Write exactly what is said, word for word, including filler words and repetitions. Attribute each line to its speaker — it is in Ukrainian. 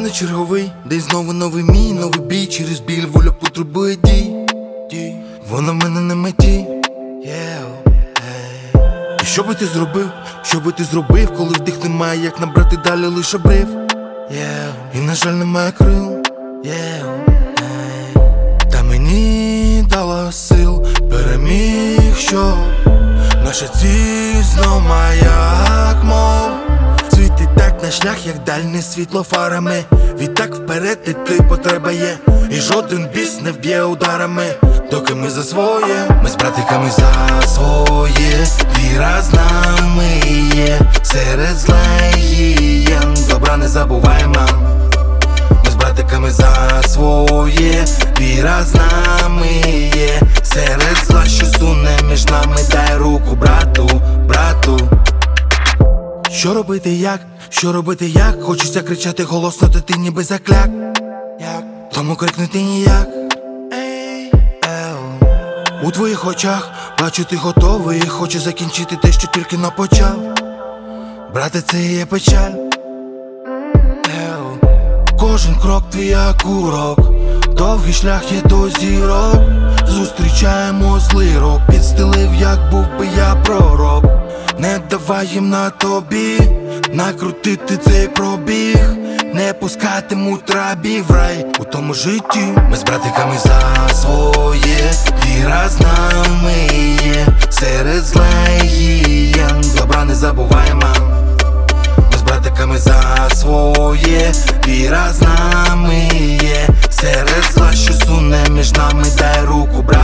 Speaker 1: Настане черговий день, знову новий мій, новий бій. Через біль воля потребує дій. Вона в мене на меті. І що би ти зробив, що би ти зробив, коли вдих немає, як набрати далі лише брив. І на жаль немає крил. Та мені дала сил, переміг, що наша ціль знов маяк, мов світить так на шлях, як дальне світло фарами. Відтак вперед іти потреба є, і жоден біс не вб'є ударами. Доки ми за своє, ми з братиками за своє. Віра з нами є, серед зла гієн. Добра не забуваємо. Ми з братиками за своє. Віра з нами є, серед зла, що суне між нами. Дай руку брату, брату. Що робити як, що робити як? Хочеться кричати голосно, та ти ніби закляк. Тому крикнути ніяк. У твоїх очах бачу, ти готовий. Хочу закінчити те, що тільки но почав. Брате, це і є печаль. Кожен крок твій як урок, довгий шлях є до зірок. Зустрічаємо злий рок, підстелив, як був би я пророк. Не давай їм на тобі накрутити цей пробіг. Не пускатимуть рабів в рай у тому житті. Ми з братиками за своє. Віра з нами є, серед зла гієн. Добра не забуваємо. Ми з братиками за своє. Віра з нами є, серед зла, що суне між нами. Дай руку, брат.